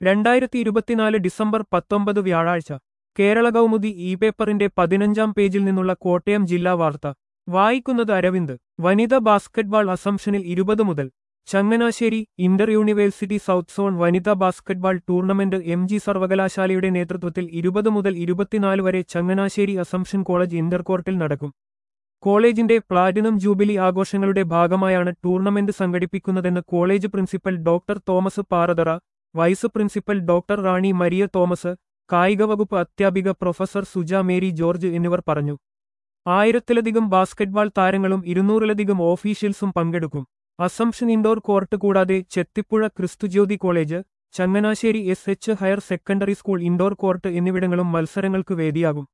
2024 December 19 വ്യാഴാഴ്ച Kerala Kaumudi E പേപ്പറിന്റെ 15-ാം പേജിൽ നിന്നുള്ള കോട്ടയം ജില്ലാ വാർത്ത വായിക്കുന്നത് അരവിന്ദ്. വനിതാ ബാസ്കറ്റ്ബാൾ അസംഷനിൽ 20 മുതൽ. Changanassery inter university south zone വനിതാ ബാസ്കറ്റ്ബാൾ ടൂർണമെന്റ് MG സർവകലാശാലയുടെ നേതൃത്വത്തിൽ 20 മുതൽ 24 വരെ ചങ്ങനാശ്ശേരി അസംഷൻ കോളേജ് ഇന്റർകോർട്ടിൽ നടക്കും. കോളേജിന്റെ പ്ലാറ്റിനം ജൂബിലി ആഘോഷങ്ങളുടെ ഭാഗമായാണ് ടൂർണമെന്റ് സംഘടിപ്പിക്കുന്നതെന്ന് college principal doctor Thomas Parathara, vice principal doctor Rani Maria Thomas, കായികവകുപ്പ് അധ്യാപിക പ്രൊഫസർ സുജ മേരി ജോർജ് എന്നിവർ പറഞ്ഞു. 1000-ലധികം ബാസ്കറ്റ്ബാൾ താരങ്ങളും 200-ലധികം ഓഫീഷ്യൽസും പങ്കെടുക്കും. അസംഷൻ ഇൻഡോർ കോർട്ട് കൂടാതെ Chethipuzha Kristujyoti college, Changanassery SH higher secondary school indoor court എന്നിവിടങ്ങളും മത്സരങ്ങൾക്ക് വേദിയാകും.